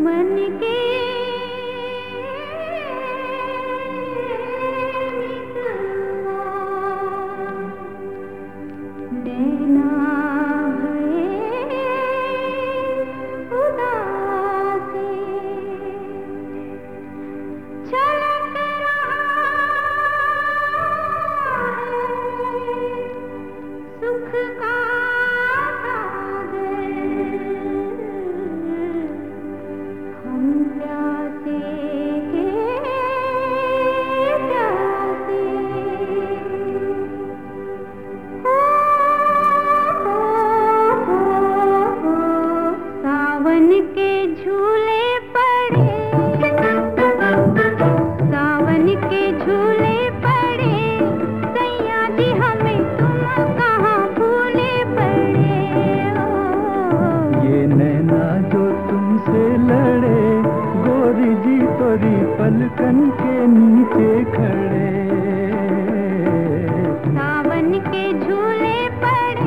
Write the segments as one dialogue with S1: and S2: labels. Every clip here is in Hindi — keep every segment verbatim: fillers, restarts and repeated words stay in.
S1: मन के नैना भये उदासी छलक रहा है सुख का सागर। हम प्यासे प्यासे हो, हो, हो, हो, सावन के झूले पड़े, सावन के झूले पड़े, सैया जी हमें तुम कहाँ भूले पड़े हो।
S2: ये नैना जो तुमसे लड़े, गोरी जी तोरी पलकन के नीचे खड़े।
S1: सावन के झूले पड़े,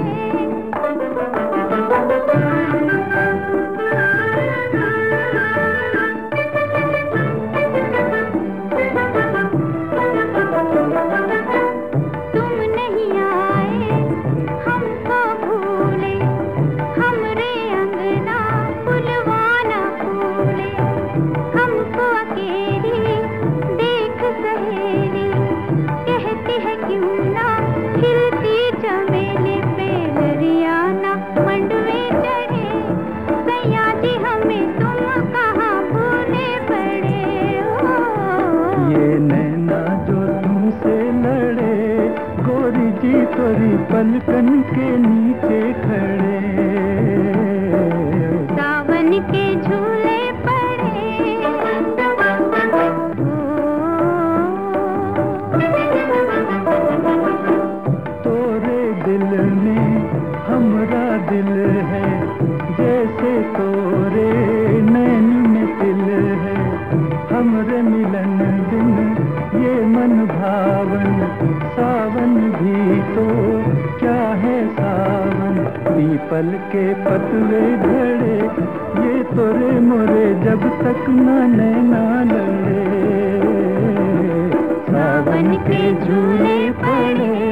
S1: तुम नहीं आए हमको भूले, हमरे अंगना फुलवाना फूले, हमको अकेली देख सहेली, कहती है क्यों ना खिलती चमेली पे हरियाणा मंडवे चढ़े, सैया जी हमें तुम कहाँ भूले पड़े हो।
S2: ये नैना जो तुमसे लड़े, गोरी जी तोरी पलकन के नीचे खड़े।
S1: सावन के झूले पड़े,
S2: तोरे दिल में हमरा दिल है, जैसे तोरे नैन में तिल है। हमरे मिलन दिन ये मन भावन, सावन भी तो क्या है सावन। पीपल के पतवे झड़े, ये तोरे मोरे जब तक न नैना लड़े। सावन के झूले पड़े।